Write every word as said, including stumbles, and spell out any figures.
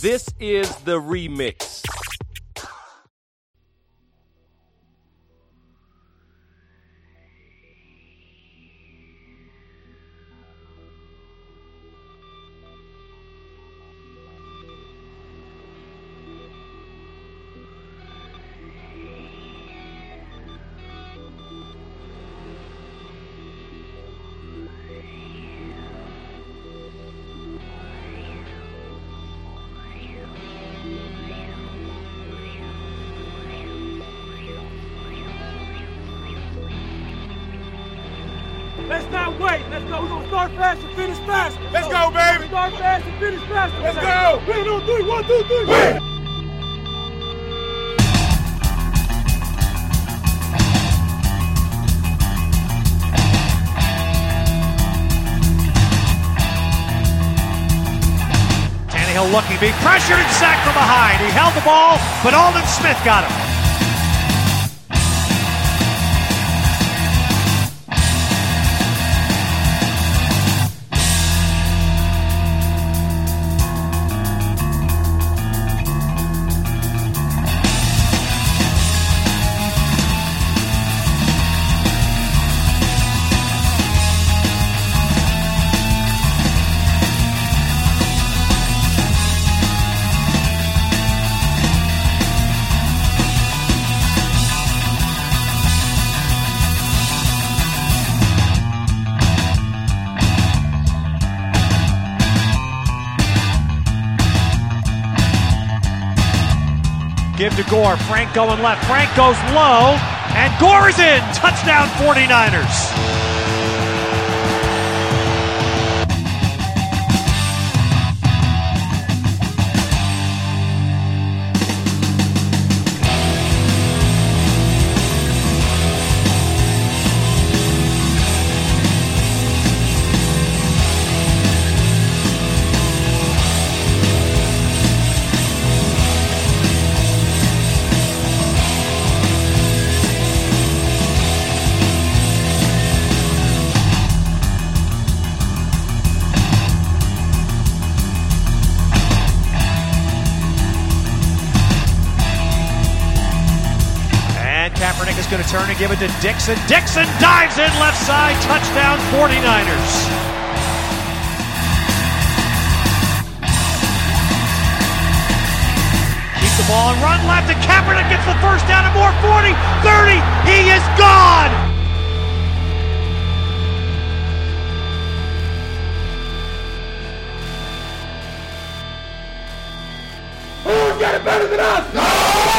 This is The Remix. Let's not wait. Let's go. We're going to start fast and finish fast. Let's go, baby. Start fast and finish fast. Let's go. Win on three. One, two, three. Win. Tannehill looking, being pressured and sacked from behind. He held the ball, but Aldon Smith got him. Give to Gore. Frank going left. Frank goes low. And Gore is in. Touchdown forty-niners. Kaepernick is going to turn and give it to Dixon. Dixon dives in left side. Touchdown forty-niners. Keep the ball and run left, and Kaepernick gets the first down and more. forty, thirty, he is gone! Who's got it better than us? No!